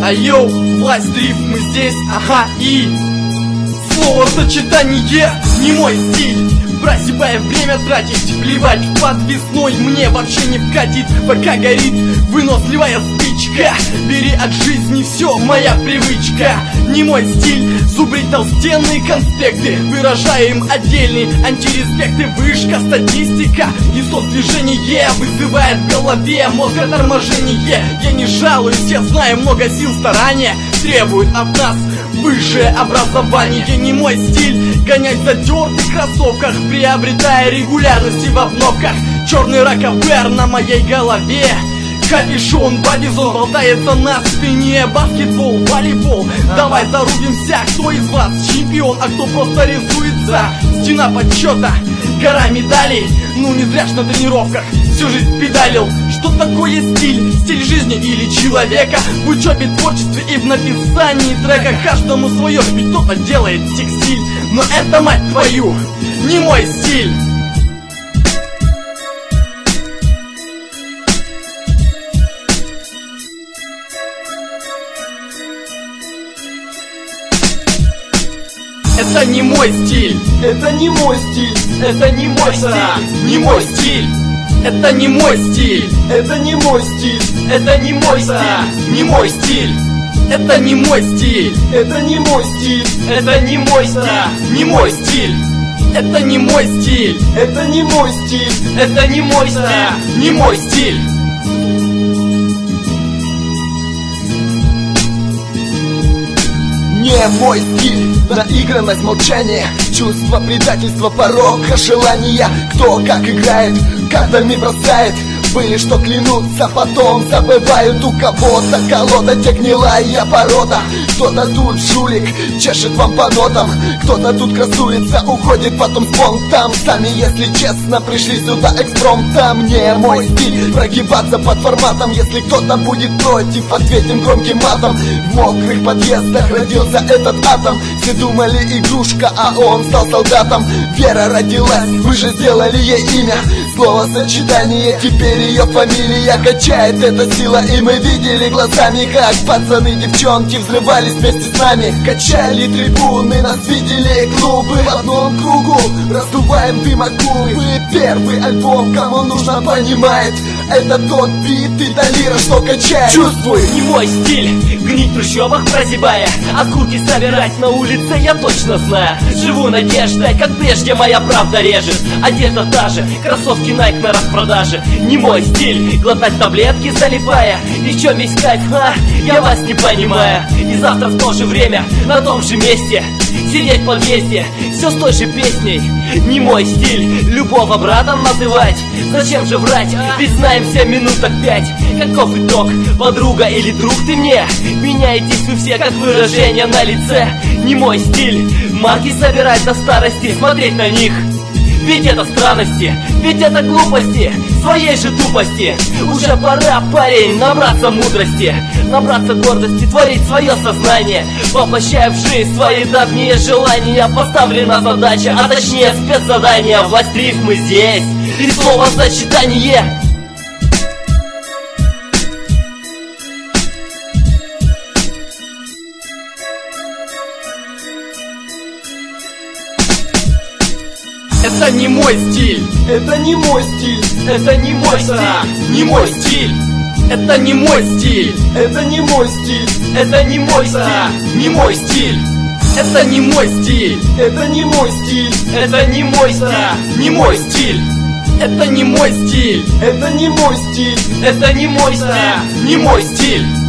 Айоу, власть, дрифт, мы здесь, ага, и словосочетание не мой стиль. Просипая время тратить, плевать в подвесной, мне вообще не вкатить. Пока горит выносливая спичка, бери от жизни все, моя привычка. Не мой стиль зубрить толстенные конспекты, выражая им отдельные антиреспекты. Вышка, статистика и соцдвижение вызывает в голове мозготорможение. Я не жалуюсь, я знаю, много сил старания требует от нас высшее образование. Не мой стиль гонять в затертых кроссовках, приобретая регулярности в обновках. Черный рокобер на моей голове, капюшон, бодизон болтается на спине. Баскетбол, волейбол, давай зарубимся. Кто из вас чемпион, а кто просто рисуется? Стена подсчета, гора медалей. Ну не зря ж на тренировках всю жизнь педалил. Что такое стиль? Стиль жизни или человека? В учебе, творчестве и в написании трека. Каждому свое, ведь кто-то делает текстиль. Но это, мать твою, не мой стиль. Это не мой стиль. Это не мой стиль. Это не мой стиль. Не мой стиль. Это не мой стиль. Это не мой стиль. Это не мой стиль. Не мой стиль. Это не мой стиль. Это не мой стиль. Это не мой стиль. Не мой стиль. Это не мой стиль. Это не мой стиль. Это не мой стиль. Не мой стиль. Не мой стиль. Наигранность, молчание, чувство предательства, порока, желания. Кто как играет, картами бросает. Были, что клянутся, потом забывают. У кого-то колода, те гнилая порода. Кто-то тут жулик, чешет вам по нотам. Кто-то тут красуется, уходит потом с понтом. Сами, если честно, пришли сюда экспромтом. Не мой стиль прогибаться под форматом. Если кто-то будет против, ответим громким матом. В мокрых подъездах родился этот атом. Все думали игрушка, а он стал солдатом. Вера родилась, вы же сделали ей имя. Словосочетание, теперь ее фамилия качает эта сила. И мы видели глазами, как пацаны, девчонки взрывались вместе с нами. Качали трибуны, нас видели клубы в одном кругу. Раздуваем дым акулы. Вы первый альбом, кому нужно, понимает. Это тот бит и лира, что качает. Чувствуй. Не мой стиль гнить в трущобах, прозябая. Окурки собирать на улице я точно знаю. Живу надеждой, как прежде моя правда режет. Одежда та же, кроссовки Nike на распродаже. Не мой стиль глотать таблетки, залипая. И в чем весь кайф, я вас не понимаю. И завтра в то же время, на том же месте сидеть в подъезде, все с той же песней. Не мой стиль любого братом называть. Зачем же врать, ведь знаемся минуток 5. Каков итог, подруга или друг ты мне? Меняетесь вы все, как выражение на лице. Не мой стиль марки собирать до старости, смотреть на них. Ведь это странности, ведь это глупости, своей же тупости. Уже пора, парень, набраться мудрости, набраться гордости, творить свое сознание, воплощая в жизнь свои давние желания. Поставлена задача, а точнее спецзадание. Власть, рифмы здесь и словосочетание. Это не мой стиль. Это не мой стиль. Это не мой стиль. Не мой стиль. Это не мой стиль. Это не мой стиль. Это не мой стиль. Не мой стиль. Это не мой стиль. Это не мой стиль. Это не мой стиль. Не мой стиль. Это не мой стиль. Это не мой стиль. Это не мой стиль. Не мой стиль.